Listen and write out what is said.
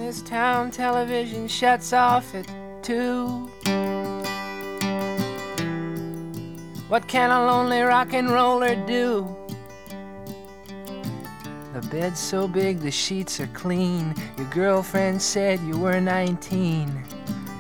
this town television shuts off at 2. What can a lonely rock and roller do? The bed's so big, the sheets are clean. Your girlfriend said you were 19.